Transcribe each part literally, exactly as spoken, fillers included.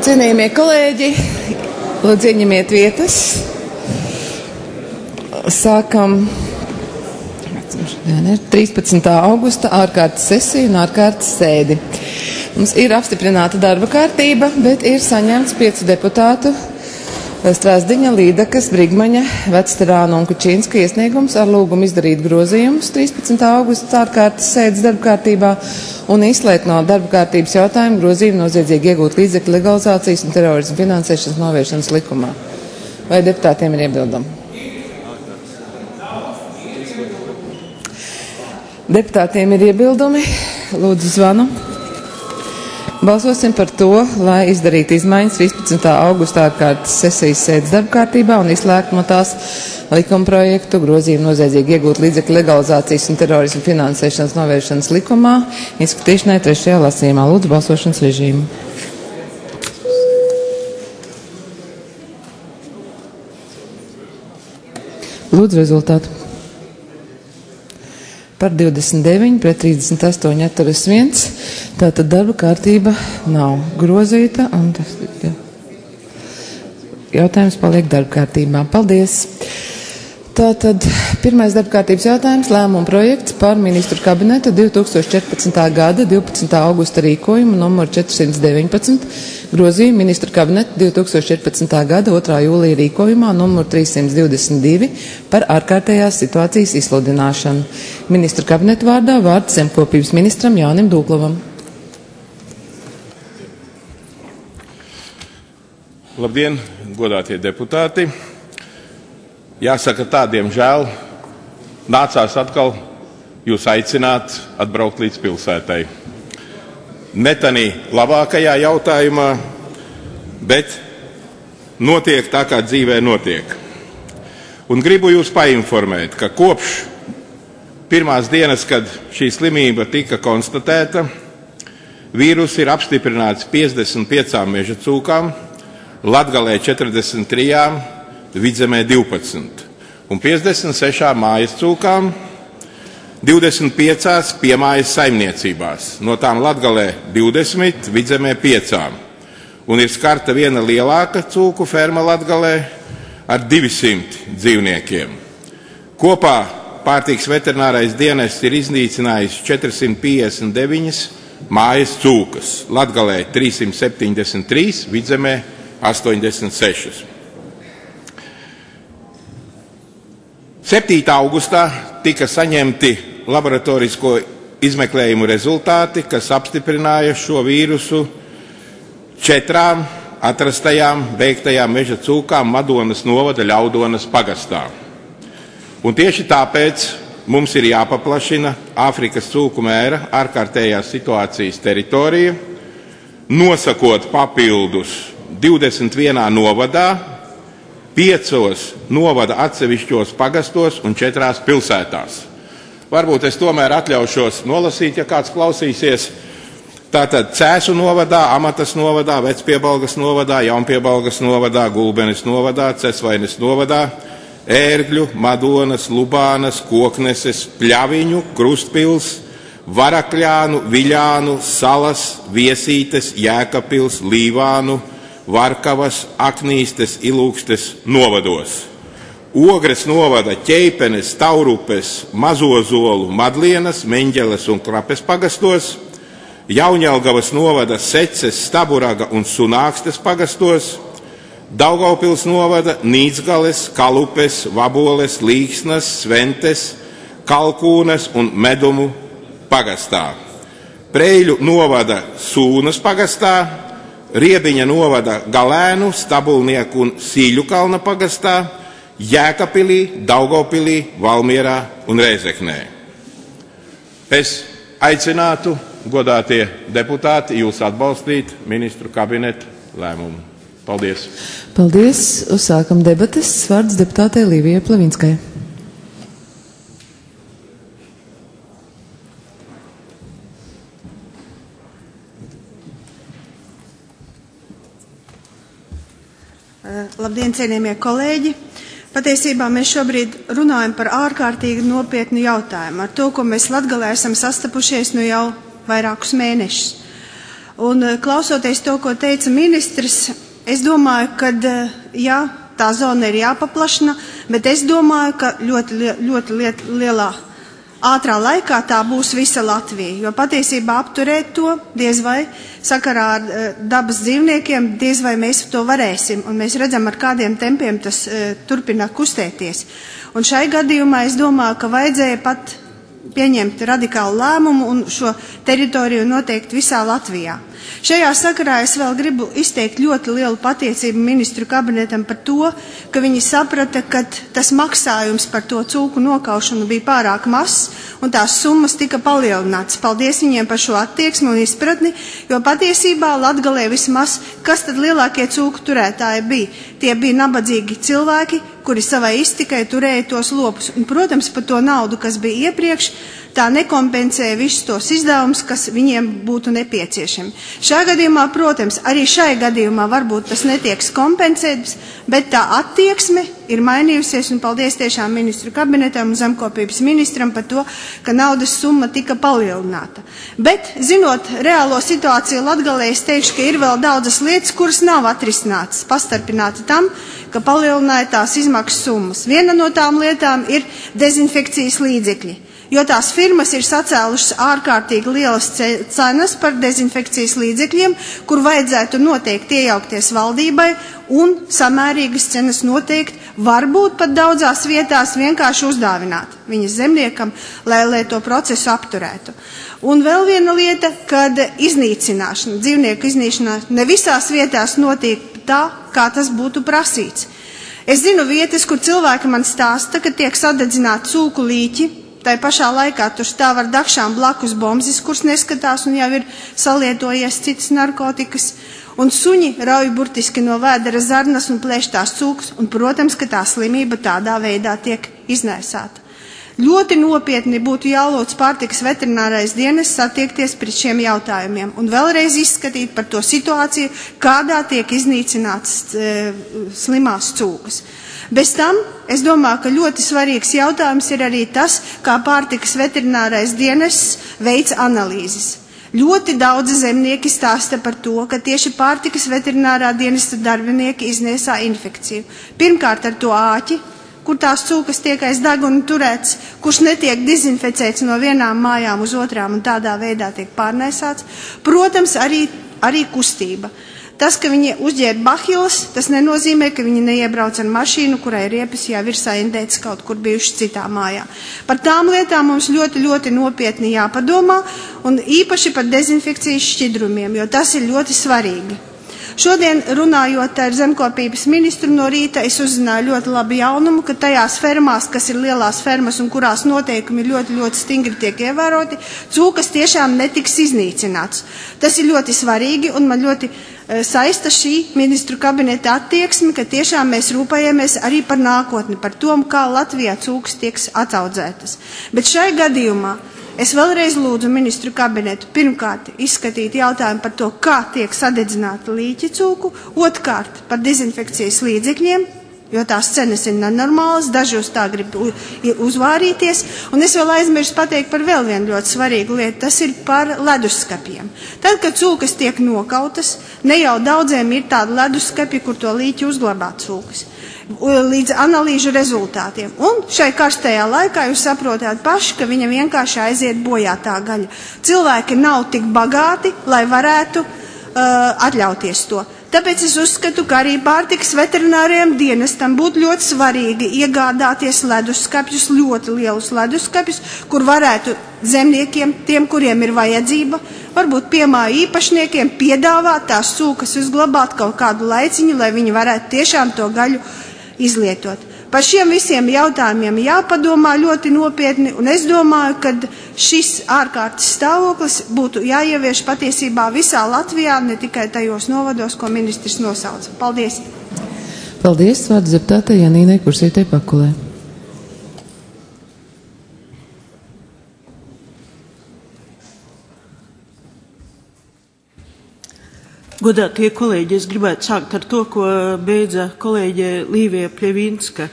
Cienījamie kolēģi, lūdzu ieņemiet vietas. Sākam trīspadsmitā augusta ārkārtas sesiju un ārkārtas sēdi. Mums ir apstiprināta darba kārtība, bet ir saņemts piecu deputātu Strasdiņa, Līdakas, Brigmaņa, Vecterāna un Kučīnska iesniegums ar lūgumu izdarīt grozījumus trīspadsmitā augusta ārkārtas sēdes darba kārtībā un izslēgt no darba kārtības jautājumu grozījumu noziedzīgi iegūt līdzekļu legalizācijas un terorismu finansēšanas novēršanas likumā. Vai deputātiem ir iebildumi? Deputātiem ir iebildumi. Lūdzu zvanu. Balsosim par to, lai izdarītu izmaiņas trīspadsmitā augusta ārkārtas sesijas sēdes darba kārtībā un izslēgt no tās likuma projektu grozījumu noziedzīgi iegūt līdzekļu legalizācijas un terorismu finansēšanas novēršanas likumā izskatīšanai trešajā lasījumā. Lūdzu balsošanas režīmu. Lūdzu rezultātu. Par divdesmit deviņi pret trīsdesmit astoņi atturas viens. Tātad darba kārtība nav grozīta un tas, jā. Jautājums paliek darba kārtībā. Paldies! Tātad pirmais darba kārtības jautājums - lēmuma projekts par ministru kabineta divi tūkstoši četrpadsmitā gada divpadsmitā augusta rīkojumu numuru četrsimt deviņpadsmit grozījumu ministru kabineta divi tūkstoši četrpadsmitā gada otrā jūlija rīkojumā numuru trīssimt divdesmit divi par ārkārtējās situācijas izsludināšanu. Ministru kabineta vārdā vārds zemkopības ministram Jānim Dūklavam. Labdien, godātie deputāti! Jāsaka tā, diemžēl, nācās atkal jūs aicināt atbraukt līdz pilsētai. Netanī labākajā jautājumā, bet notiek tā, kā dzīvē notiek. Un gribu jūs painformēt, ka kopš pirmās dienas, kad šī slimība tika konstatēta, vīrus ir apstiprināts piecdesmit piecām meža cūkām, Latgalē četrdesmit trijām, Vidzemē divpadsmit un piecdesmit sešām mājas cūkām, divdesmit piecās piemājas saimniecībās, no tām Latgalē divdesmit, Vidzemē piecām. Un ir skarta viena lielāka cūku ferma Latgalē ar divsimt dzīvniekiem. Kopā pārtiks veterinārais dienests ir iznīcinājis četrsimt piecdesmit deviņas mājas cūkas, Latgalē trīssimt septiņdesmit trīs, Vidzemē astoņdesmit sešas. septītā augustā tika saņemti laboratorisko izmeklējumu rezultāti, kas apstiprināja šo vīrusu četrām atrastajām beigtajām meža cūkām Madonas novada Ļaudonas pagastā. Un tieši tāpēc mums ir jāpaplašina Āfrikas cūku mēra ārkārtējās situācijas teritorija, nosakot papildus divdesmit vienā novadā, piecos novada atsevišķos pagastos un četrās pilsētās. Varbūt es tomēr atļaušos nolasīt, ja kāds klausīsies. Tātad Cēsu novadā, Amatas novadā, Vecpiebalgas novadā, Jaunpiebalgas novadā, Gulbenes novadā, Cesvaines novadā, Ērgļu, Madonas, Lubānas, Kokneses, Pļaviņu, Krustpils, Varakļānu, Viļānu, Salas, Viesītes, Jēkabpils, Līvānu, Varkavas, Aknīstes, Ilūkstes novados. Ogres novada Ķeipenes, Taurupes, Mazozolu, Madlienas, Meņģeles un Krapes pagastos, Jaunjelgavas novada Seces, Staburaga un Sunākstes pagastos, Daugavpils novada Nīcgales, Kalupes, Vaboles, Līksnas, Sventes, Kalkūnas un Medumu pagastā. Preļu novada Sūnas pagastā, Riebiņa novada Galēnu, Stabulnieku un Sīļukalna pagastā, Jēkabpilī, Daugavpilī, Valmierā un Rēzeknē. Es aicinātu, godātie deputāti, jūs atbalstīt ministru kabineta lēmumu. Paldies! Paldies! Uzsākam debates. Vārds deputātei Līvijai Plevinskai. Labdien, cienījamie kolēģi! Patiesībā mēs šobrīd runājam par ārkārtīgi nopietnu jautājumu, ar to, ko mēs Latgalē esam sastapušies nu jau vairākus mēnešus. Un klausoties to, ko teica ministrs, es domāju, ka, jā, tā zona ir jāpaplašina, bet es domāju, ka ļoti, ļoti liet, lielā, ātrā laikā tā būs visa Latvija, jo patiesībā apturēt to diez vai sakarā ar dabas dzīvniekiem, diez vai mēs to varēsim, un mēs redzam, ar kādiem tempiem tas uh, turpina kustēties. Un šai gadījumā es domāju, ka vajadzēja pat pieņemt radikālu lēmumu un šo teritoriju noteikt visā Latvijā. Šajā sakarā es vēl gribu izteikt ļoti lielu pateicību ministru kabinetam par to, ka viņi saprata, ka tas maksājums par to cūku nokaušanu bija pārāk mazs un tās summas tika palielinātas. Paldies viņiem par šo attieksmi un izpratni, jo patiesībā Latgalē vismaz, kas tad lielākie cūku turētāji bija? Tie bija nabadzīgi cilvēki, kuri savai iztikai turēja tos lopus. Un, protams, par to naudu, kas bija iepriekš, tā nekompensēja visus tos izdevumus, kas viņiem būtu nepieciešami. Šā gadījumā, protams, arī šai gadījumā varbūt tas netiek kompensēts, bet tā attieksme ir mainījusies, un paldies tiešām ministru kabinetam un zemkopības ministram par to, ka naudas summa tika palielināta. Bet, zinot reālo situāciju Latgalē, es teikšu, ka ir vēl daudzas lietas, kuras nav atrisinātas, pastarpināti tam, ka palielināja tās izmaksas summas. Viena no tām lietām ir dezinfekcijas līdzekļi. Jo tās firmas ir sacēlušas ārkārtīgi lielas cenas par dezinfekcijas līdzekļiem, kur vajadzētu noteikti iejaukties valdībai un samērīgas cenas noteikt, varbūt pat daudzās vietās vienkārši uzdāvināt viņas zemniekam, lai, lai to procesu apturētu. Un vēl viena lieta, kad iznīcināšana, dzīvnieku iznīcināšana ne visās vietās notiek tā, kā tas būtu prasīts. Es zinu vietas, kur cilvēki man stāsta, ka tiek sadedzināti cūku līķi, tai pašā laikā tur stāv ar dakšām blakus bombzis, kuras neskatās un jau ir salietojies citas narkotikas, un suņi rauj burtiski no vēdera zarnas un plēš tās cūkas, un, protams, ka tā slimība tādā veidā tiek iznēsāta. Ļoti nopietni būtu jālūdz pārtikas veterinārais dienests attiekties pret šiem jautājumiem un vēlreiz izskatīt par to situāciju, kādā tiek iznīcinātas e, slimās cūkas. Bez tam, es domāju, ka ļoti svarīgs jautājums ir arī tas, kā pārtikas veterinārais dienests veic analīzes. Ļoti daudzi zemnieki stāsta par to, ka tieši pārtikas veterinārā dienesta darbinieki izniesā infekciju. Pirmkārt ar to āķi, kur tās cūkas tiek aiz deguna turēts, kurš netiek dezinficēts no vienām mājām uz otrām un tādā veidā tiek pārnēsāts. Protams, arī, arī kustība. Tas, ka viņi uzģērb bahilas, tas nenozīmē, ka viņi neiebrauc ar mašīnu, kurai riepes jau ir saindēts kaut kur bijuši citā mājā. Par tām lietām mums ļoti, ļoti nopietni jāpadomā, un īpaši par dezinfekcijas šķidrumiem, jo tas ir ļoti svarīgi. Šodien, runājot ar zemkopības ministru no rīta, es uzzināju ļoti labu jaunumu, ka tajās fermās, kas ir lielās fermas un kurās noteikumi ļoti, ļoti stingri tiek ievēroti, cūkas tiešām netiks iznīcināts. Tas ir ļoti svarīgi, un man ļoti saista šī ministru kabineta attieksme, ka tiešām mēs rūpējamies arī par nākotni, par to, kā Latvijā cūkas tiek ataudzētas. Bet šai gadījumā es vēlreiz lūdzu ministru kabinetu pirmkārt izskatīt jautājumu par to, kā tiek sadedzināta līķa cūku, otrkārt par dezinfekcijas līdzekļiem, jo tās cenas ir nenormālas, daži uz tā grib uzvārīties, un es vēl aizmirstu pateikt par vēl vienu ļoti svarīgu lietu, tas ir par leduskapiem. Tad, kad cūkas tiek nokautas, ne jau daudziem ir tādi leduskapi, kur to līķi uzglabā cūkas, līdz analīžu rezultātiem. Un šai karstajā laikā jūs saprotat paši, ka viņa vienkārši aiziet bojā tā gaļa. Cilvēki nav tik bagāti, lai varētu uh, atļauties to. Tāpēc es uzskatu, ka arī pārtikas veterinārajam dienestam būtu ļoti svarīgi iegādāties leduskapjus, ļoti lielus leduskapjus, kur varētu zemniekiem, tiem, kuriem ir vajadzība, varbūt piemāju īpašniekiem piedāvāt tās cūkas uzglabāt kaut kādu laiciņu, lai viņi varētu tiešām to gaļu izlietot. Par šiem visiem jautājumiem jāpadomā ļoti nopietni, un es domāju, ka šis ārkārtas stāvoklis būtu jāievieš patiesībā visā Latvijā, ne tikai tajos novados, ko ministrs nosauca. Paldies! Paldies, vārds deputātei Janīnai Kursītei Pakulē. Godātie kolēģi, es gribētu sākt ar to, ko beidza kolēģe Līvija Pļevinska.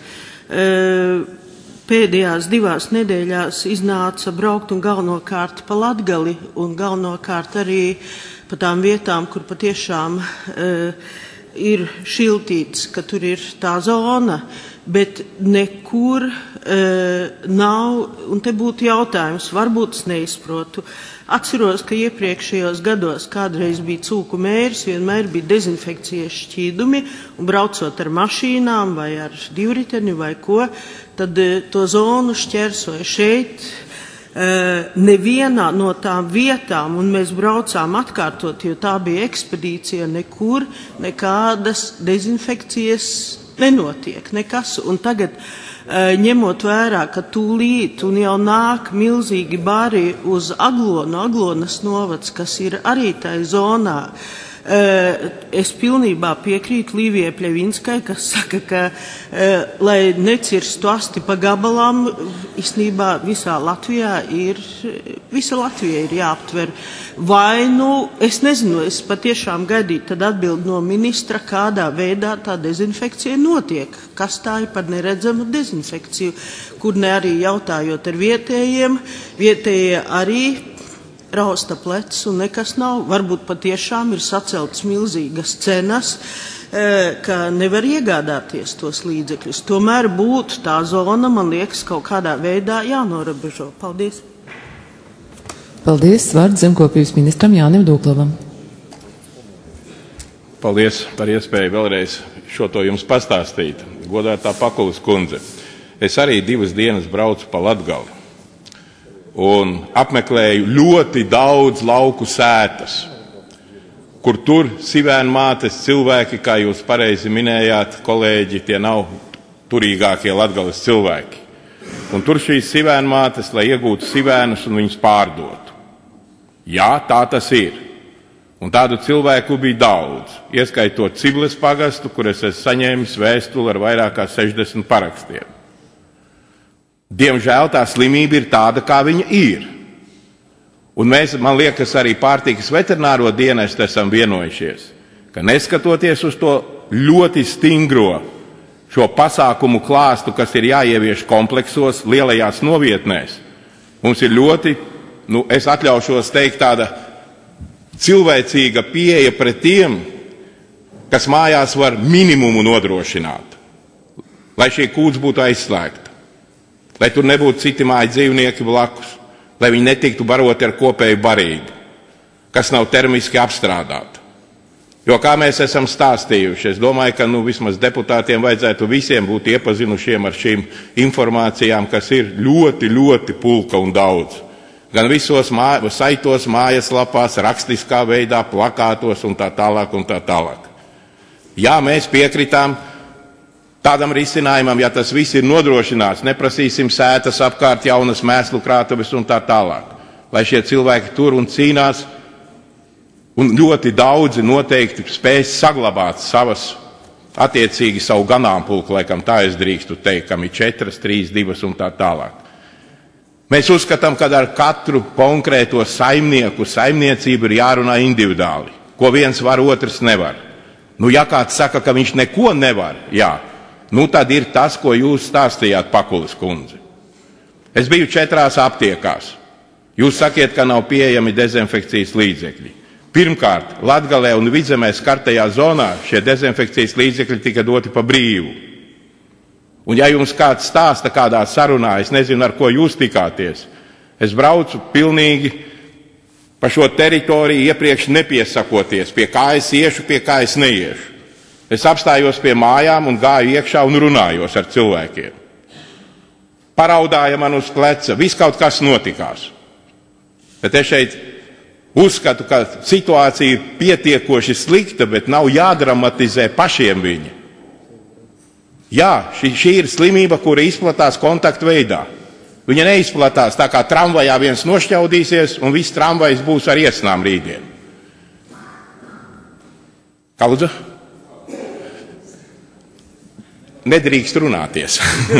Pēdējās divās nedēļās iznāca braukt un galvenokārt pa Latgali un galvenokārt arī pa tām vietām, kur patiešām uh, ir šiltīts, ka tur ir tā zona, bet nekur uh, nav, un te būtu jautājums, varbūt es neizprotu. Atceros, ka iepriekšējos gados kādreiz bija cūku mērs, vienmēr bija dezinfekcijas šķīdumi, un braucot ar mašīnām vai ar divriteni vai ko, tad uh, to zonu šķērsoja šeit. Uh, nevienā no tām vietām, un mēs braucām atkārtot, jo tā bija ekspedīcija, nekur nekādas dezinfekcijas nenotiek, nekas. Un tagad, uh, ņemot vērā, ka tūlīt un jau nāk milzīgi bari uz Aglonu, Aglonas novads, kas ir arī tai zonā, es pilnībā piekrītu Līvijai Pļevinskai, kas saka, ka, lai necirstu asti pa gabalām, īstenībā visā Latvijā ir, visa Latvija ir jāaptver. Vai, nu, es nezinu, es patiešām gaidītu tad atbildi no ministra, kādā veidā tā dezinfekcija notiek, kas tā ir par neredzamu dezinfekciju, kur ne arī jautājot ar vietējiem, vietējie arī rausta plecs un nekas nav. Varbūt patiešām ir saceltas milzīgas cenas, ka nevar iegādāties tos līdzekļus. Tomēr būtu tā zona, man liekas, kaut kādā veidā jānorobežo. Paldies. Paldies. Vārds zemkopības ministram Jānim Dūklavam. Paldies par iespēju vēlreiz šo to jums pastāstīt. Godātā Pakules kundze, es arī divas dienas braucu pa Latgali un apmeklēju ļoti daudz lauku sētas, kur tur sivēnu mātes cilvēki, kā jūs pareizi minējāt, kolēģi, tie nav turīgākie Latgales cilvēki. Un tur šīs sivēnu mātes, lai iegūtu sivēnus un viņus pārdotu. Jā, tā tas ir. Un tādu cilvēku bija daudz, ieskaitot Cibles pagastu, kur es esmu saņēmis vēstuli ar vairāk kā sešdesmit parakstiem. Diemžēl tā slimība ir tāda, kā viņa ir. Un mēs, man liekas, arī pārtikas veterināro dienestu esam vienojušies, ka neskatoties uz to ļoti stingro šo pasākumu klāstu, kas ir jāievieš kompleksos, lielajās novietnēs, mums ir ļoti, nu, es atļaušos teikt, tāda cilvēcīga pieeja pret tiem, kas mājās var minimumu nodrošināt, lai šie kūts būtu aizslēgti. Lai tur nebūtu citi māju dzīvnieki blakus, lai viņi netiktu baroti ar kopēju barību, kas nav termiski apstrādāta. Jo, kā mēs esam stāstījuši, es domāju, ka nu, vismaz deputātiem vajadzētu visiem būt iepazinušiem ar šīm informācijām, kas ir ļoti, ļoti pulka un daudz. Gan visos mā, saitos, mājaslapās, rakstiskā veidā, plakātos un tā tālāk un tā tālāk. Jā, mēs piekritām tādam risinājumam, ja tas viss ir nodrošināts, neprasīsim sētas apkārt, jaunas mēslu krātuves un tā tālāk. Lai šie cilvēki tur un cīnās, un ļoti daudzi noteikti spēs saglabāt savas, attiecīgi savu ganāmpulku, laikam tā es drīkstu teikt, kam ir četras, trīs, divas un tā tālāk. Mēs uzskatām, ka ar katru konkrēto saimnieku, saimniecību ir jārunā individuāli. Ko viens var, otrs nevar. Nu, ja kāds saka, ka viņš neko nevar, jā, nu, tad ir tas, ko jūs stāstījāt, Pakules kundze. Es biju četrās aptiekās. Jūs sakiet, ka nav pieejami dezinfekcijas līdzekļi. Pirmkārt, Latgalē un Vidzemē skartajā zonā šie dezinfekcijas līdzekļi tika doti pa brīvu. Un ja jums kāds stāsta kādā sarunā, es nezinu, ar ko jūs tikāties, es braucu pilnīgi pa šo teritoriju iepriekš nepiesakoties, pie kā es iešu, pie kā es neiešu. Es apstājos pie mājām un gāju iekšā un runājos ar cilvēkiem. Paraudāja man uz pleca, viss kaut kas notikās. Bet es šeit uzskatu, ka situācija ir pietiekoši slikta, bet nav jādramatizē pašiem viņa. Jā, šī, šī ir slimība, kura izplatās kontaktu veidā. Viņa neizplatās tā kā tramvajā viens nošķaudīsies un viss tramvajs būs ar iesnām rītdien. Kā lūdzu? Nedrīkst runāties.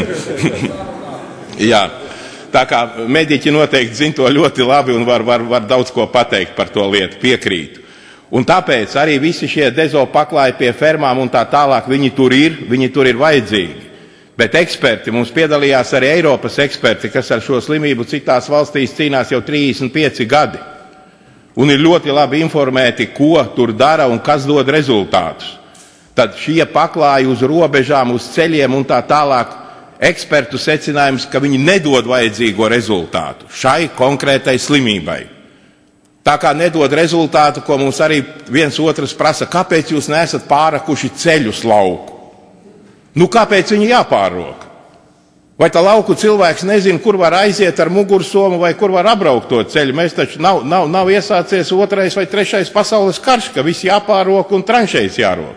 Jā, tā kā mediķi noteikti zina to ļoti labi un var, var, var daudz ko pateikt par to lietu, piekrītu. Un tāpēc arī visi šie dezo paklāji pie fermām un tā tālāk, viņi tur ir, viņi tur ir vajadzīgi. Bet eksperti, mums piedalījās arī Eiropas eksperti, kas ar šo slimību citās valstīs cīnās jau trīsdesmit pieci gadi. un ir ļoti labi informēti, ko tur dara un kas dod rezultātus. Tad šie paklāji uz robežām, uz ceļiem un tā tālāk ekspertu secinājums, ka viņi nedod vajadzīgo rezultātu šai konkrētai slimībai. Tā kā nedod rezultātu, ko mums arī viens otrs prasa, kāpēc jūs neesat pārakuši ceļus lauku? Nu, kāpēc viņi jāpārroka? Vai tā lauku cilvēks nezina, kur var aiziet ar mugursomu vai kur var apbraukt to ceļu? Mēs taču nav, nav, nav iesācies otrais vai trešais pasaules karš, ka visi jāpārroka un tranšejas jāroka.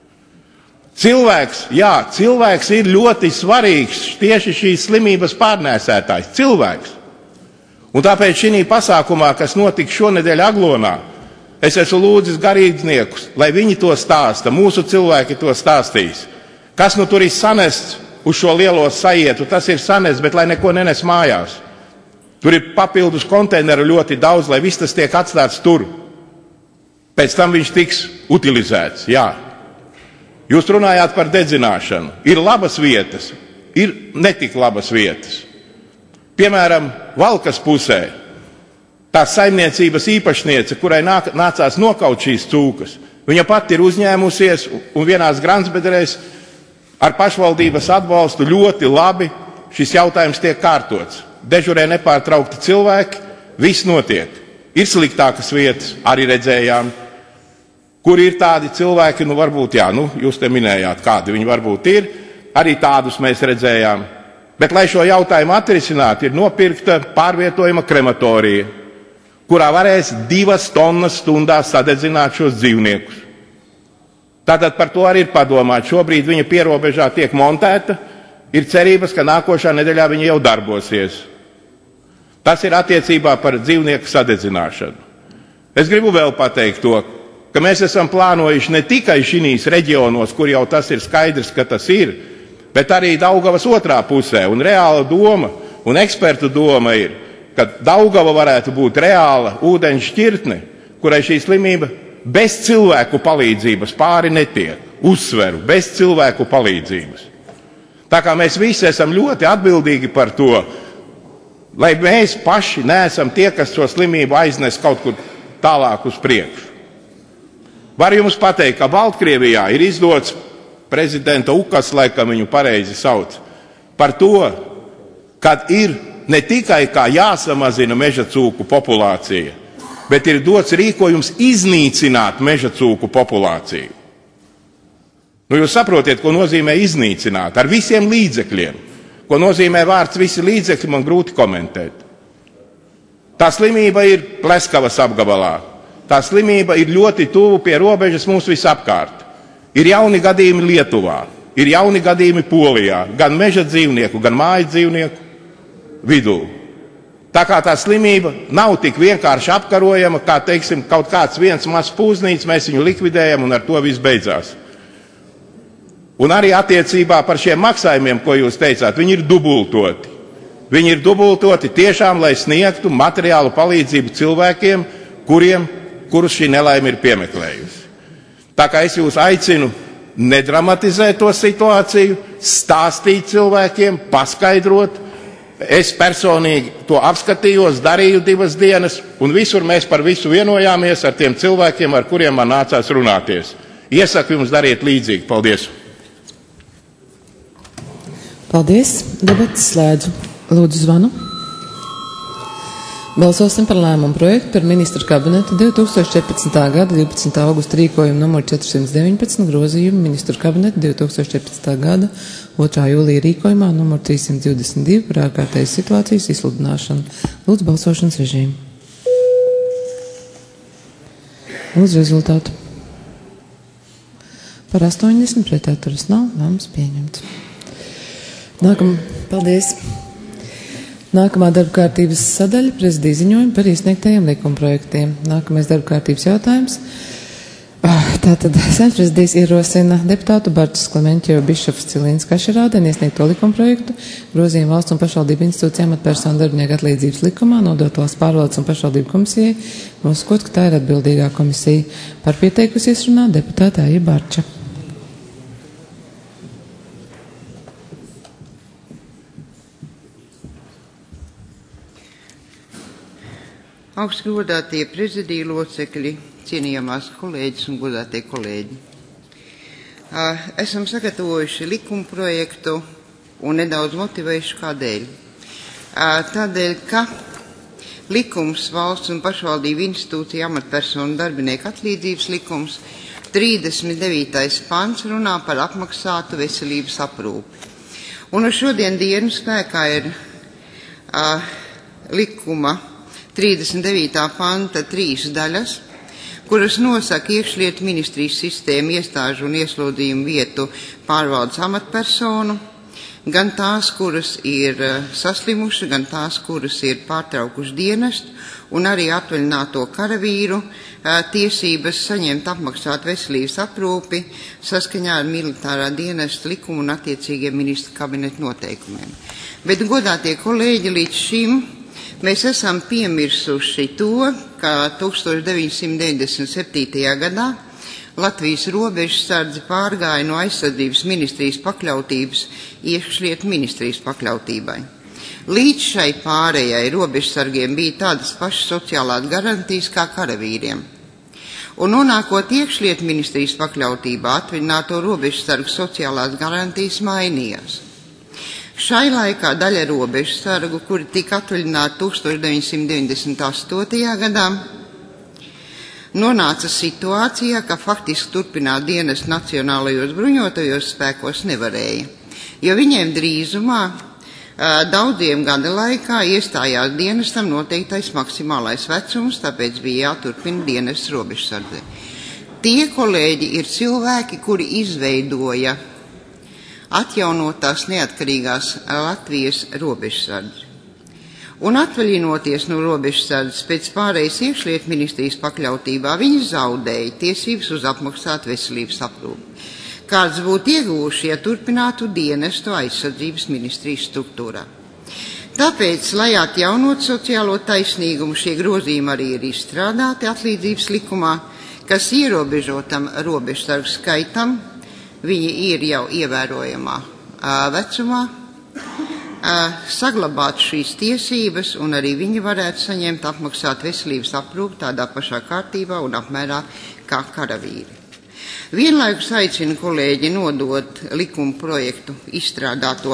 Cilvēks, jā, cilvēks ir ļoti svarīgs tieši šīs slimības pārnēsētājs. Cilvēks. Un tāpēc šī pasākumā, kas notika šonedēļ Aglonā, es esmu lūdzis garīdzniekus, lai viņi to stāsta, mūsu cilvēki to stāstīs. Kas nu tur ir sanests uz šo lielo sajietu, tas ir sanests, bet lai neko nenes mājās. Tur ir papildus konteineru ļoti daudz, lai viss tas tiek atstāts tur. Pēc tam viņš tiks utilizēts, jā. Jūs runājāt par dedzināšanu. Ir labas vietas, ir netik labas vietas. Piemēram, Valkas pusē, tā saimniecības īpašniece, kurai nāk, nācās nokaut šīs cūkas, viņa pati ir uzņēmusies un vienās Gransbederēs ar pašvaldības atbalstu ļoti labi šis jautājums tiek kārtots. Dežurē nepārtraukti cilvēki, viss notiek. Ir sliktākas vietas, arī redzējām, kur ir tādi cilvēki, nu varbūt, jā, nu, jūs te minējāt, kādi viņi varbūt ir, arī tādus mēs redzējām. Bet, lai šo jautājumu atrisinātu, ir nopirkta pārvietojama krematorija, kurā varēs divas tonnas stundā sadedzināt šos dzīvniekus. Tātad par to arī ir padomāt. Šobrīd viņa pierobežā tiek montēta, ir cerības, ka nākošā nedēļā viņa jau darbosies. Tas ir attiecībā par dzīvnieku sadedzināšanu. Es gribu vēl pateikt to, ka mēs esam plānojuši ne tikai šīs reģionos, kur jau tas ir skaidrs, ka tas ir, bet arī Daugavas otrā pusē. Un reāla doma un ekspertu doma ir, ka Daugava varētu būt reāla ūdeņu šķirtne, kurai šī slimība bez cilvēku palīdzības pāri netiek. Uzsveru, bez cilvēku palīdzības. Tā kā mēs visi esam ļoti atbildīgi par to, lai mēs paši neesam tie, kas šo slimību aiznes kaut kur tālāk uz priekšu. Var jums pateikt, ka Baltkrievijā ir izdots prezidenta Ukas, laikam viņu pareizi sauc, par to, kad ir ne tikai kā jāsamazina meža cūku populācija, bet ir dots rīkojums iznīcināt meža cūku populāciju. Nu, jūs saprotiet, ko nozīmē iznīcināt ar visiem līdzekļiem. Ko nozīmē vārds visi līdzekļi, man grūti komentēt. Tā slimība ir Pleskavas apgabalā. Tā slimība ir ļoti tuvu pie robežas mums visapkārt. Ir jauni gadījumi Lietuvā, ir jauni gadījumi Polijā, gan meža dzīvnieku, gan mājas dzīvnieku vidū. Tā kā tā slimība nav tik vienkārši apkarojama, kā, teiksim, kaut kāds viens mazs pūznīts, mēs viņu likvidējam un ar to viss beidzās. Un arī attiecībā par šiem maksājumiem, ko jūs teicāt, viņi ir dubultoti. Viņi ir dubultoti tiešām, lai sniegtu materiālu palīdzību cilvēkiem, kuriem, kurus šī nelaime ir piemeklējusi. Tā kā es jūs aicinu nedramatizēt to situāciju, stāstīt cilvēkiem, paskaidrot. Es personīgi to apskatījos, darīju divas dienas, un visur mēs par visu vienojāmies ar tiem cilvēkiem, ar kuriem man nācās runāties. Iesaku jums dariet līdzīgi. Paldies! Paldies! Debates slēdzu. Lūdzu zvanu. Balsosim par lēmumu projektu par ministru kabineta divi tūkstoši četrpadsmitā gada divpadsmitā augusta rīkojumu numur četrsimt deviņpadsmit grozījumu ministru kabineta divi tūkstoši četrpadsmitā gada otrā jūlija rīkojumā numur trīssimt divdesmit divi par ārkārtējas situācijas izsludināšanu. Lūdzu balsošanas režīmu. Lūdzu rezultātu. Par astoņdesmit pret atturas nav, lēmums pieņemts. Nākam, paldies. Nākamā darba kārtības sadaļa – prezidija ziņojumi par iesniegtajiem likumprojektiem. Nākamais darba kārtības jautājums. Tātad Saeimas prezidijas ierosina deputātu Barčas Klemenķevu Bišofs Cilīnas Kašerādeni iesniegto likumprojektu grozījumu valsts un pašvaldību institūcijām atpersonu darbinieku atlīdzības likumā nodot valsts pārvaldes un pašvaldību komisijai, nosakot, ka tā ir atbildīgā komisija. Par pieteikusies runā deputāte Aija Barča. Augsti godātie prezidija locekļi, cienījamās kolēģis un godātie kolēģi. Esam sagatavojuši likuma projektu un nedaudz motivējuši kādēļ. Tādēļ, ka likums valsts un pašvaldību institūcija amatpersonu darbinieku atlīdzības likums trīsdesmit devītais pants runā par apmaksātu veselības aprūpi. Un uz šodien dienu spēkā ir uh, likuma trīsdesmit devītā panta trīs daļas, kuras nosaka iekšlietu ministrijas sistēmu iestāžu un ieslodzījumu vietu pārvaldes amatpersonu, gan tās, kuras ir saslimuši, gan tās, kuras ir pārtraukuši dienestu, un arī atvaļināto karavīru tiesības saņemt apmaksāt veselības aprūpi saskaņā ar militārā dienesta likumu un attiecīgiem ministru kabineta noteikumiem. Bet, godātie kolēģi, līdz šim mēs esam piemirsuši to, ka tūkstoš deviņsimt deviņdesmit septītajā gadā Latvijas robežsardze pārgāja no aizsardzības ministrijas pakļautības iekšlietu ministrijas pakļautībai. Līdz šai pārējai robežsargiem bija tādas pašas sociālās garantijas kā karavīriem. Un nonākot iekšlietu ministrijas pakļautībā, atvaļināto robežsargu sociālās garantijas mainījās. Šai laikā daļa robežsargu, kuri tika atvaļināti tūkstoš deviņsimt deviņdesmit astotajā gadā, nonāca situācijā, ka faktiski turpināt dienestu nacionālajos bruņotajos spēkos nevarēja, jo viņiem drīzumā daudziem gada laikā iestājās dienestam noteiktais maksimālais vecums, tāpēc bija jāturpina dienests robežsardzē. Tie kolēģi ir cilvēki, kuri izveidoja atjaunotās neatkarīgās Latvijas robežsardzi. Un atvaļinoties no robežsardzes pēc pārējas iekšlietu ministrijas pakļautībā, viņi zaudēja tiesības uz apmaksāt veselības aprūpi, kāds būtu ieguvuši, ja turpinātu dienestu aizsardzības ministrijas struktūrā. Tāpēc, lai atjaunot sociālo taisnīgumu, šie grozījumi arī ir izstrādāti atlīdzības likumā, kas ierobežotam robežsargu skaitam, viņi ir jau ievērojamā vecumā, saglabāt šīs tiesības, un arī viņi varētu saņemt apmaksāt veselības aprūpi tādā pašā kārtībā un apmērā kā karavīri. Vienlaikus aicinu kolēģi nodot likuma projektu izstrādāto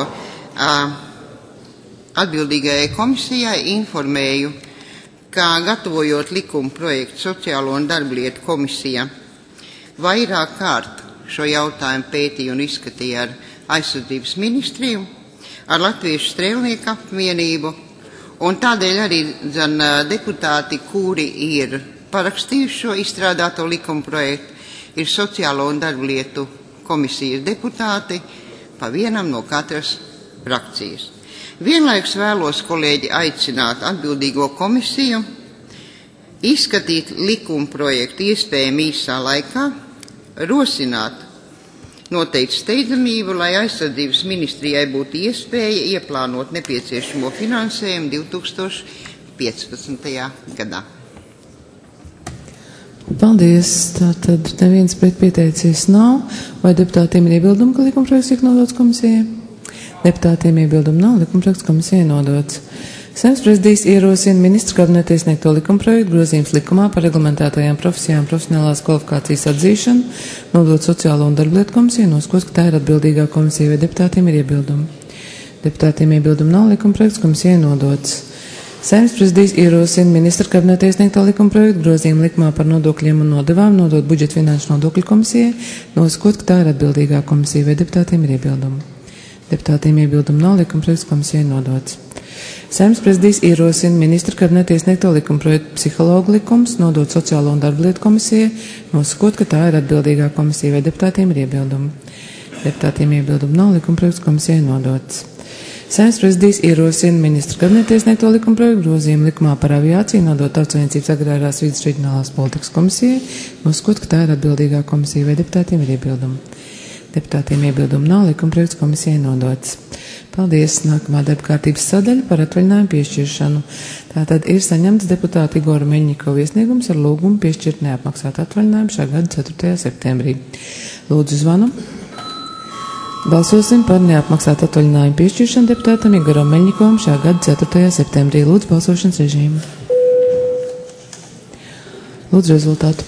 atbildīgajai komisijai, informēju, ka gatavojot likuma projektu Sociālo un darblietu komisija vairāk kārt šo jautājumu pētīja un izskatīja ar aizsardzības ministriju, ar Latviešu strēlnieku apvienību, un tādēļ arī zan, deputāti, kuri ir parakstījuši šo izstrādāto likuma projektu, ir Sociālo un darblietu komisijas deputāti, pa vienam no katras frakcijas. Vienlaikus vēlos, kolēģi, aicināt atbildīgo komisiju izskatīt likuma projektu iespējami īsā laikā, rosināt noteikti steidzamību, lai aizsardzības ministrijai būtu iespēja ieplānot nepieciešamo finansējumu divi tūkstoši piecpadsmitajā gadā. Paldies. Tātad neviens pret pieteicies nav. Vai deputātiem ir iebildumi, ka likumprojekts tiek nodots komisijai? Deputātiem iebildumi nav, likumprojekts komisijai nodots. Saeimas prezidijs ierosina ministru kabineta iesniegto likumprojektu grozījums likumā par reglamentētajām profesijām profesionālās kvalifikācijas atzīšanu, nodot Sociālo un darblietu komisiju, nosakot, ka tā ir atbildīgā komisija, vai deputātiem ir iebildumi. Deputātiem iebildumi nav, likumprojekts komisijai nodots. Saeimas prezidijs ierosina ministru kabineta iesniegto likumprojektu grozījumu likumā par nodokļiem un nodevām, nodot budžeta finanšu nodokļu komisijai, nosakot, ka tā ir atbildīgā komisija, vai deputātiem ir iebildumi. Deputātiem iebildumi nav, likumprojekts komisijai nodots. Saeimas prezidijs ierosina ministru kabineta iesniegto likumprojektu psihologu likums, nodot Sociālo un darblietu komisijai, nosakot, ka tā ir atbildīgā komisija, vai deputātiem ir iebildumi. Deputātiem iebildumi nav, likumprojekts komisijai nodots. Saeimas prezidijs ierosina ministru kabineta iesniegto likumprojektu grozījumu likumā par aviāciju, nodot Tautssaimniecības agrārās vides reģionālās politikas komisijai, nosakot, ka tā ir atbildīgā komisija, vai deputātiem ir iebildumi. Deputātiem iebildumi nav, likumprojekts komisijai nodots. Paldies. Nākamā darba kārtības sadaļa par atvaļinājumu piešķiršanu. Tātad ir saņemts deputāta Igora Meļņikova iesniegums ar lūgumu piešķirt neapmaksātu atvaļinājumu šā gada ceturtajā septembrī. Lūdzu zvanu. Balsosim par neapmaksātu atvaļinājumu piešķiršanu deputātam Igoram Meļņikovam šā gada ceturtajā septembrī. Lūdzu balsošanas režīmu. Lūdzu rezultātu.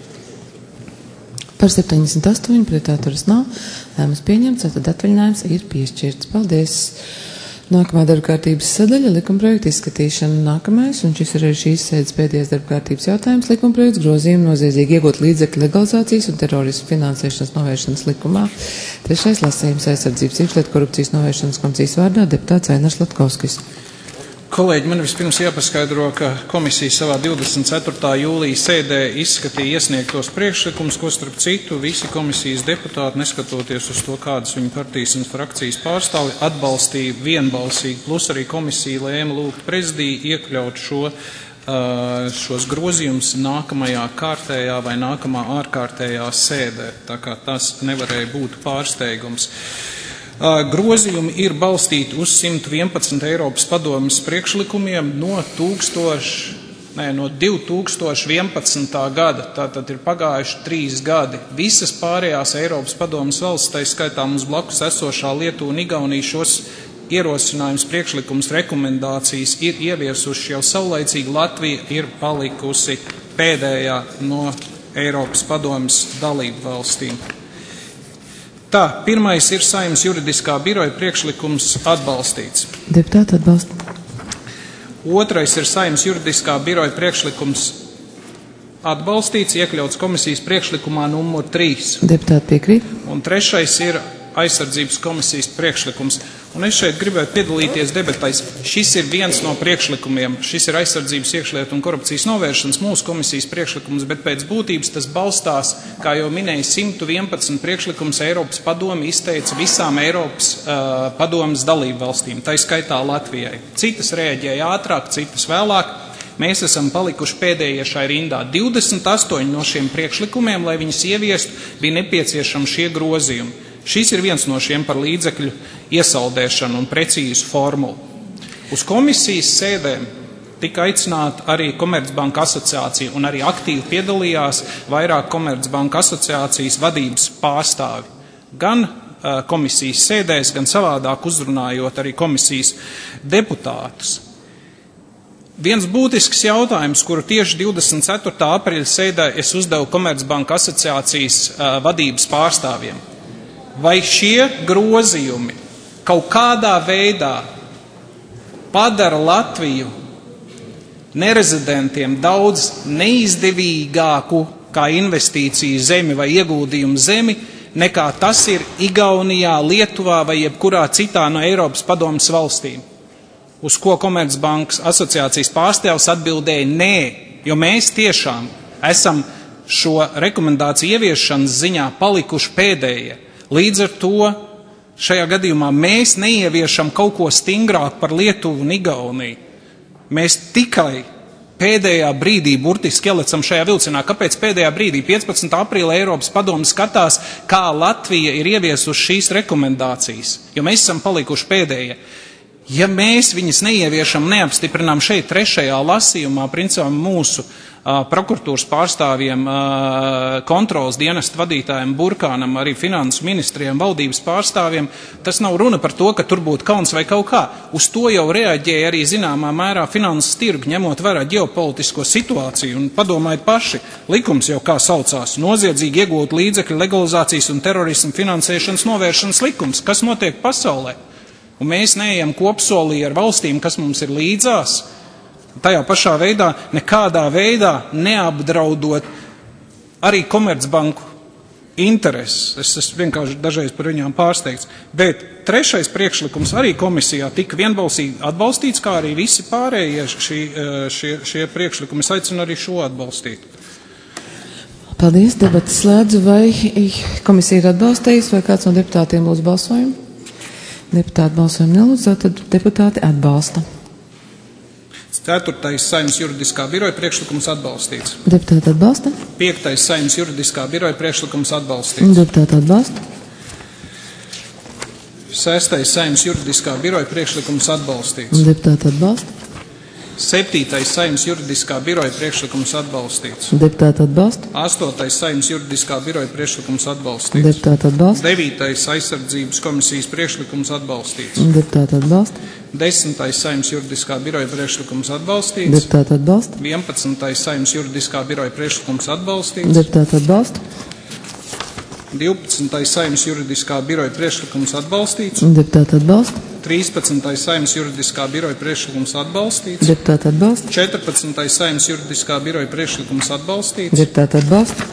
Par septiņdesmit astoņi, pret atturas nav. Lēmums pieņemts, tad atvaļinājums ir piešķirts. Paldies! Nākamā darba kārtības sadaļa - likumprojekta izskatīšana. Nākamais, un šis ir arī šīs sēdes pēdējais darba kārtības jautājums - likumprojekts grozījuma noziedzīgi iegūt līdzekļu legalizācijas un terorismu finansēšanas novēršanas likumā. Trešais lasījums - aizsardzības iekšlietu korupcijas novēršanas komisijas vārdā deputāts Ainars Latkovskis. Kolēģi, man vispirms jāpaskaidro, ka komisija savā divdesmit ceturtā jūlija sēdē izskatīja iesniegtos priekšlikumus, ko starp citu visi komisijas deputāti, neskatoties uz to, kādas viņu partijas un frakcijas pārstāvi, atbalstīja vienbalsīgi, plus arī komisija lēma lūgt prezidiju iekļaut šo, šos grozījumus nākamajā kārtējā vai nākamā ārkārtējā sēdē, tā kā tas nevarēja būt pārsteigums. Grozījumi ir balstīti uz simt vienpadsmit Eiropas padomes priekšlikumiem no, tūkstoš, ne, no divi tūkstoši vienpadsmitā gada, tātad ir pagājuši trīs gadi. Visas pārējās Eiropas padomes valsts, tā skaitā mums blakus esošā Lietuva un Igaunija, šos ierosinājums, priekšlikums, rekomendācijas ir ieviesuši jau saulaicīgi. Latvija ir palikusi pēdējā no Eiropas padomes dalību valstīm. Tā, pirmais ir Saeimas juridiskā biroja priekšlikums atbalstīts. Deputāti atbalsta. Otrais ir Saeimas juridiskā biroja priekšlikums atbalstīts, iekļauts komisijas priekšlikumā numur trīs. Deputāti piekrīt. Un trešais ir aizsardzības komisijas priekšlikums. Un es šeit gribētu piedalīties debatēs. Šis ir viens no priekšlikumiem. Šis ir aizsardzības iekšlietu un korupcijas novēršanas mūsu komisijas priekšlikums, bet pēc būtības tas balstās, kā jau minēja, simt vienpadsmit priekšlikums Eiropas padomi izteica visām Eiropas uh, padomas dalību valstīm, tā skaitā Latvijai. Citas rēģēja ātrāk, citas vēlāk. Mēs esam palikuši pēdējie šai rindā. divdesmit astoņi no šiem priekšlikumiem, lai viņus ieviestu, bija nepieciešami šie grozījumi. Šis ir viens no šiem par līdzekļu iesaldēšanu un precīzu formulu. Uz komisijas sēdēm tika aicināta arī Komercbanka asociācija un arī aktīvi piedalījās vairāk Komercbanka asociācijas vadības pārstāvi. Gan uh, komisijas sēdēs, gan savādāk uzrunājot arī komisijas deputātus. Viens būtisks jautājums, kuru tieši divdesmit ceturtā aprīļa sēdē es uzdevu Komercbanka asociācijas uh, vadības pārstāvjiem. Vai šie grozījumi kaut kādā veidā padara Latviju nerezidentiem daudz neizdevīgāku kā investīciju zemi vai ieguldījumu zemi, nekā tas ir Igaunijā, Lietuvā vai jebkurā citā no Eiropas padomes valstīm? Uz ko Komercbankas asociācijas pārstāvs atbildēja nē, jo mēs tiešām esam šo rekomendāciju ieviešanas ziņā palikuši pēdējie. Līdz ar to šajā gadījumā mēs neieviešam kaut ko stingrāk par Lietuvu un Igauniju. Mēs tikai pēdējā brīdī burtiski ielecam šajā vilcienā. Kāpēc pēdējā brīdī? piecpadsmitā aprīļa Eiropas padome skatās, kā Latvija ir ieviesuši šīs rekomendācijas, jo mēs esam palikuši pēdējie. Ja mēs viņas neieviešam, neapstiprinām šeit trešajā lasījumā, principā mūsu uh, prokuratūras pārstāvjiem, uh, kontrolas dienestu vadītājiem, Burkānam, arī finansu ministriem, valdības pārstāvjiem, tas nav runa par to, ka tur būtu kauns vai kaut kā. Uz to jau reaģēja arī zināmā mērā finanses tirgi, ņemot vērā ģeopolitisko situāciju. Un padomājiet paši, likums jau kā saucās, noziedzīgi iegūt līdzekļu legalizācijas un terorismu finansēšanas novēršanas likums. Kas notiek pasaulē? Un mēs neejam kopsolī ar valstīm, kas mums ir līdzās, tajā pašā veidā, nekādā veidā neapdraudot arī Komercbanku intereses. Es esmu vienkārši dažreiz par viņām pārsteigts. Bet trešais priekšlikums arī komisijā tika vienbalsīgi atbalstīts, kā arī visi pārējie šī, šie, šie priekšlikumi. Es aicinu arī šo atbalstīt. Paldies, debatas slēdzu. Vai komisija ir atbalstījusi, vai kāds no deputātiem lūdz balsojumu? Deputāti balsojumu nelūdz, tad deputāti atbalsta. Ceturtais Saeimas juridiskā biroja priekšlikums atbalstīts. Deputāti atbalsta. Piektais Saeimas juridiskā biroja priekšlikums atbalstīts. Deputāti atbalsta. Sestais Saeimas juridiskā biroja priekšlikums atbalstīts. Deputāti atbalsta. Septītais Saeimas juridiskā biroja priekšlikums atbalstīts. Deputāti atbalsta. Astotais Saeimas juridiskā biroja priekšlikums atbalstīts. Deputāti atbalsta. Devītais aizsardzības komisijas priekšlikums atbalstīts. Deputāti atbalsta. Desmitais Saeimas juridiskā biroja priekšlikums atbalstīts. Deputāti atbalsta. Vienpadsmitais Saeimas juridiskā biroja priekšlikums atbalstīts. Deputāti atbalsta. Divpadsmitais Saeimas juridiskā biroja priekšlikums atbalstīts. Deputāti atbalsta. Trīspadsmitais Saeimas juridiskā biroja priekšlikums atbalstīts. Deputāti atbalsta. Četrpadsmitais Saeimas juridiskā biroja priekšlikums atbalstīts. Deputāti atbalsta.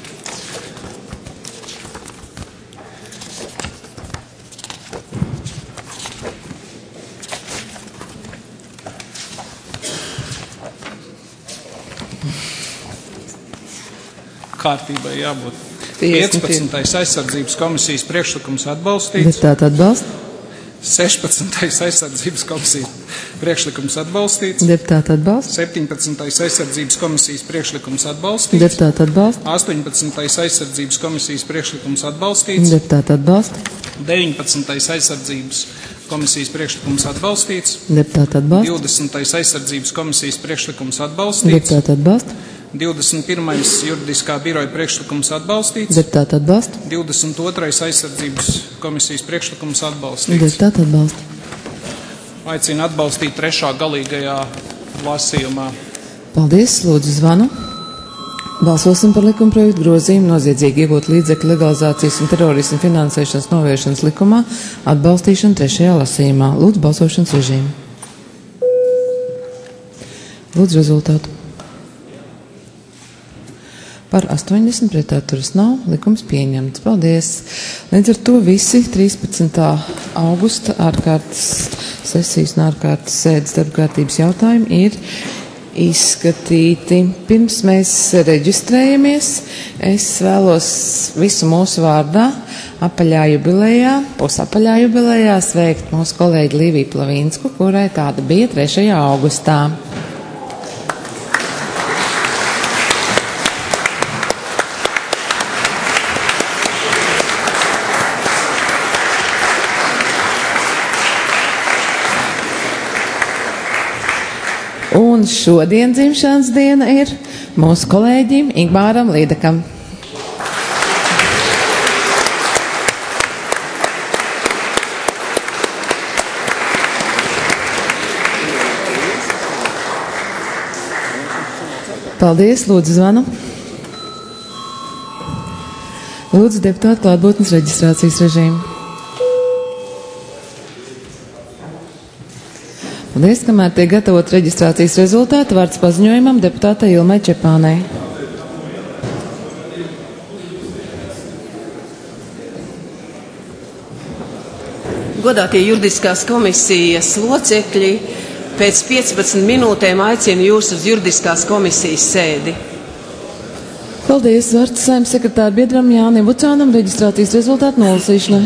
Kārtībai jābūt. piecpadsmitais aizsardzības komisijas priekšlikums atbalstīts. Deputāti atbalsta. sešpadsmitais aizsardzības komisijas priekšlikums atbalstīts. Deputāti atbalsta. septiņpadsmitais aizsardzības komisijas priekšlikums atbalstīts. Deputāti atbalsta. astoņpadsmitais aizsardzības komisijas priekšlikums atbalstīts. Deputāti atbalsta. deviņpadsmitais aizsardzības komisijas priekšlikums atbalstīts. Deputāti atbalsta. divdesmitais aizsardzības komisijas priekšlikums atbalstīts. Deputāti atbalsta. divdesmit pirmais juridiskā biroja priekšlikums atbalstīts. Deputāti atbalsta. divdesmit otrais aizsardzības komisijas priekšlikums atbalstīts. Deputāti atbalsta. Aicinu atbalstīt trešā galīgajā lasījumā. Paldies, lūdzu zvanu. Balsosim par likumprojektu grozījumu noziedzīgi iegūt līdzekļu legalizācijas un terorismu finansēšanas novēršanas likumā atbalstīšanu trešajā lasījumā. Lūdzu balsošanas režīmu. Lūdzu rezultātu. Par astoņdesmit pret atturas nav, likums pieņemts. Paldies. Līdz ar to visi trīspadsmitā augusta ārkārtas sesijas un ārkārtas sēdes darbkārtības jautājumi ir izskatīti. Pirms mēs reģistrējamies, es vēlos visu mūsu vārdā apaļā jubilejā, pusapaļā jubilejā sveikt mūsu kolēģi Līviju Plavīnsku, kurai tāda bija trešajā augustā. Un šodien dzimšanas diena ir mūsu kolēģim Ingmāram Līdakam. Paldies, lūdzu zvanu. Lūdzu deputātu klātbūtnes reģistrācijas režīmu. Paldies, kamēr tiek gatavot reģistrācijas rezultāti, vārds paziņojumam deputātei Ilmai Čepānei. Godātie juridiskās komisijas locekļi, pēc piecpadsmit minūtēm aicinu jūs uz juridiskās komisijas sēdi. Paldies, vārds Saeimas sekretāra biedram Jānim Vucānam reģistrācijas rezultātu nolasīšanai.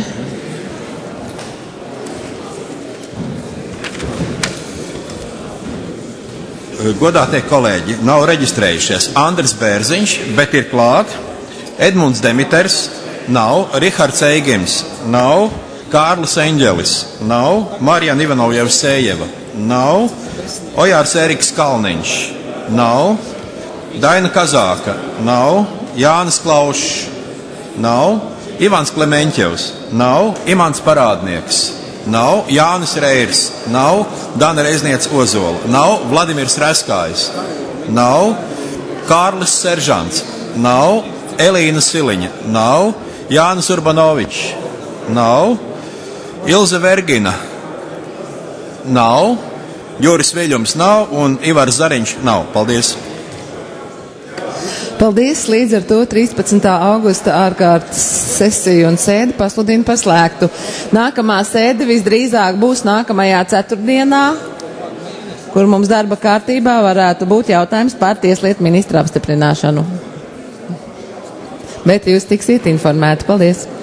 Godātie kolēģi, nav reģistrējušies Andris Bērziņš, bet ir klāt, Edmunds Demiters, nav, Rihards Eigims, nav, Kārlis Eņģelis, nav, Marijana Ivanovjeva-Sējeva, nav, Ojārs Eriks Kalniņš, nav, Daina Kazāka, nav, Jānis Klaušs, nav, Ivans Klemeņķevs, nav, Imants Parādnieks, nav, Jānis Reirs, nav, Dana Reizniec Ozola, nav, Vladimirs Reskājs, nav, Kārlis Seržants, nav, Elīna Siliņa, nav, Jānis Urbanovičs, nav, Ilze Vergina, nav, Juris Viļums nav un Ivars Zariņš nav. Paldies! Paldies, līdz ar to trīspadsmitā augusta ārkārtas sesiju un sēdi pasludina par slēgtu. Nākamā sēde visdrīzāk būs nākamajā ceturtdienā, kur mums darba kārtībā varētu būt jautājums par tieslietu ministra apstiprināšanu. Bet jūs tiksiet informēti. Paldies!